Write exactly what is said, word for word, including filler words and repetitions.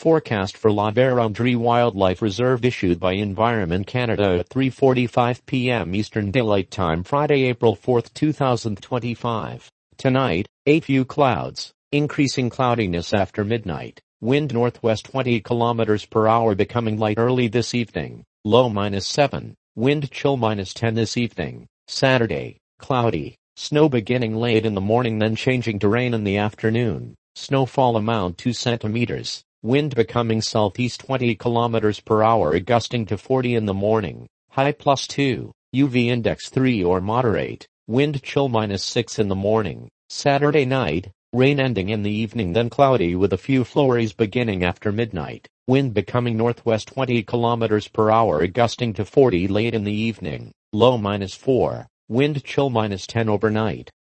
Forecast for La Vérendrye Wildlife Reserve issued by Environment Canada at three forty-five p m Eastern Daylight Time Friday, April fourth, two thousand twenty-five. Tonight, a few clouds, increasing cloudiness after midnight. Wind northwest twenty kilometers per hour becoming light early this evening. Low minus seven. Wind chill minus ten this evening. Saturday, cloudy. Snow beginning late in the morning then changing to rain in the afternoon. Snowfall amount two centimeters. Wind becoming southeast twenty kilometers per hour gusting to forty in the morning. High plus two. U V index three or moderate. Wind chill minus six in the morning. Saturday night, rain ending in the evening then cloudy with a few flurries beginning after midnight. Wind becoming northwest twenty kilometers per hour gusting to forty late in the evening. Low minus four. Wind chill minus ten overnight.